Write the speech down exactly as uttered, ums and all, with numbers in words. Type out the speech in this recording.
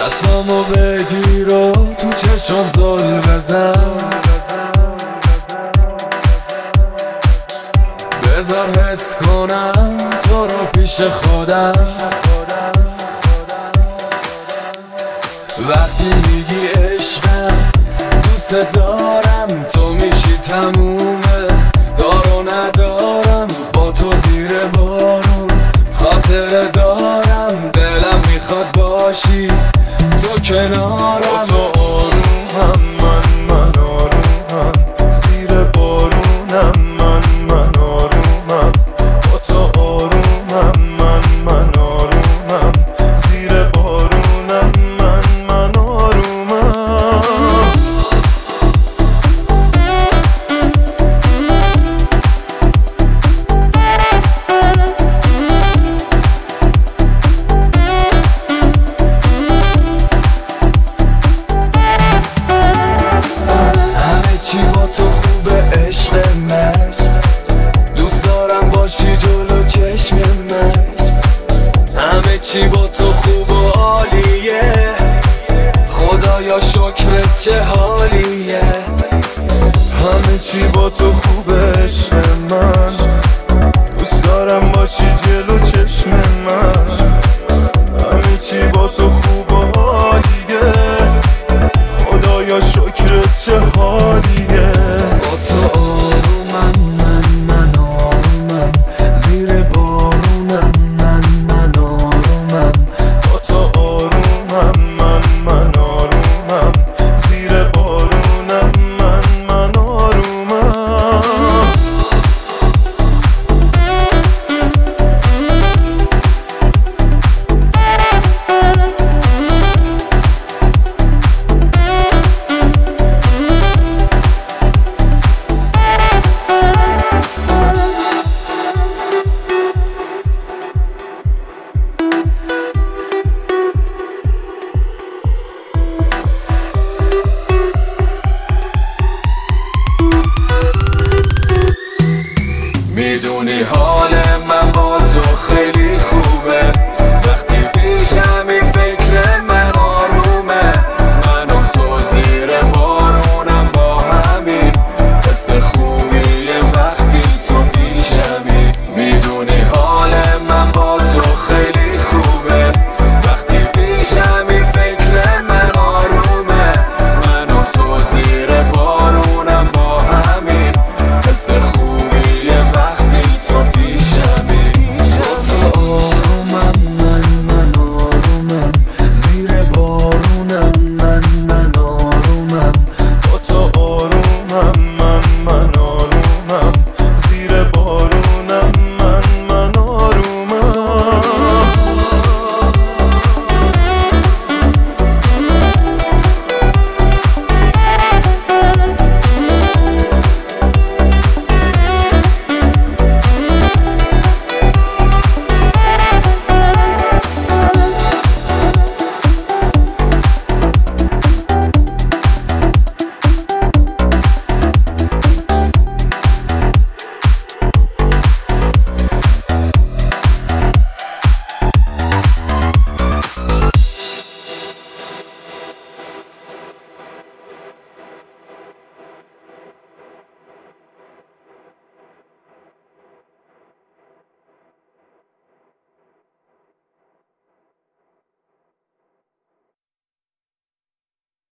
دستامو بگیر و تو چشم زل بزن، بذار حس کنم تو رو پیش خودم. وقتی میگی عشقم دوست دارم، تو میشی تمومه، دارو ندارم با تو زیر بارون، خاطره دارم دلم میخواد باشی تو کنارم. با تو آرومم من من آرومم، زیر بارونم من من آرومم. با تو آرومم من من آرومم، زیر بارونم من من آرومم. چی با تو خوبه عشق من، دوست دارم باشی جلو چشم من. همه چی با تو خوب و عالیه، خدایا شکرت چه حالیه. همه چی با تو خوب